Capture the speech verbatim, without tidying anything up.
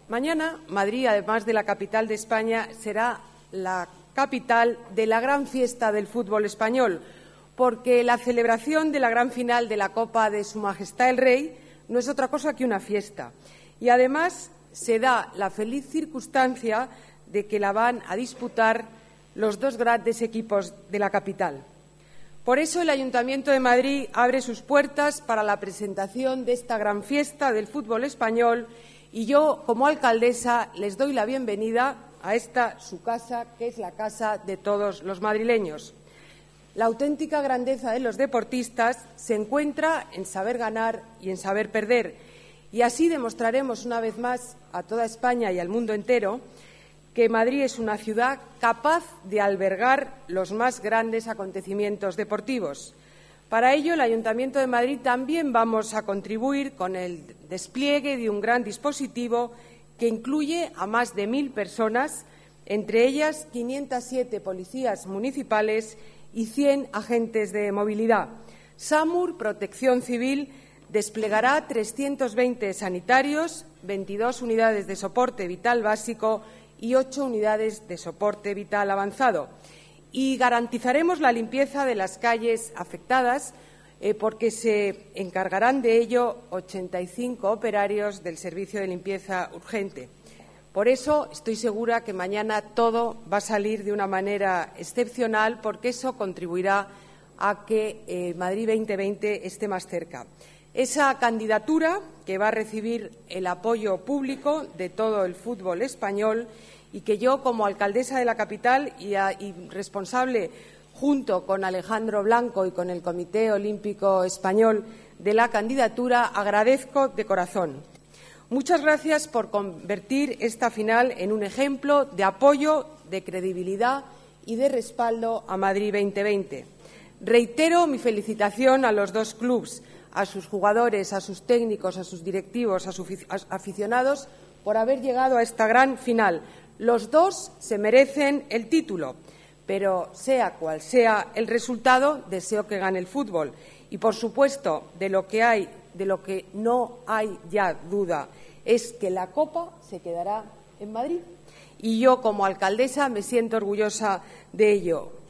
Mañana, Madrid, además de la capital de España, será la capital de la gran fiesta del fútbol español, porque la celebración de la gran final de la Copa de Su Majestad el Rey no es otra cosa que una fiesta. Y, además, se da la feliz circunstancia de que la van a disputar los dos grandes equipos de la capital. Por eso, el Ayuntamiento de Madrid abre sus puertas para la presentación de esta gran fiesta del fútbol español y yo, como alcaldesa, les doy la bienvenida a esta su casa, que es la casa de todos los madrileños. La auténtica grandeza de los deportistas se encuentra en saber ganar y en saber perder, y así demostraremos una vez más a toda España y al mundo entero que Madrid es una ciudad capaz de albergar los más grandes acontecimientos deportivos. Para ello, el Ayuntamiento de Madrid también vamos a contribuir con el despliegue de un gran dispositivo que incluye a más de mil personas, entre ellas quinientos siete policías municipales y cien agentes de movilidad. SAMUR, Protección Civil, desplegará trescientos veinte sanitarios, veintidós unidades de soporte vital básico y ocho unidades de soporte vital avanzado. Y garantizaremos la limpieza de las calles afectadas eh, porque se encargarán de ello ochenta y cinco operarios del Servicio de Limpieza Urgente. Por eso estoy segura que mañana todo va a salir de una manera excepcional, porque eso contribuirá a que eh, Madrid veinte veinte esté más cerca. Esa candidatura, que va a recibir el apoyo público de todo el fútbol español y que yo, como alcaldesa de la capital y, a, y responsable, junto con Alejandro Blanco y con el Comité Olímpico Español, de la candidatura, agradezco de corazón. Muchas gracias por convertir esta final en un ejemplo de apoyo, de credibilidad y de respaldo a Madrid veinte veinte. Reitero mi felicitación a los dos clubes, a sus jugadores, a sus técnicos, a sus directivos, a sus aficionados, por haber llegado a esta gran final. Los dos se merecen el título, pero sea cual sea el resultado, deseo que gane el fútbol. Y, por supuesto, de lo que hay, de lo que no hay ya duda, es que la Copa se quedará en Madrid. Y yo, como alcaldesa, me siento orgullosa de ello.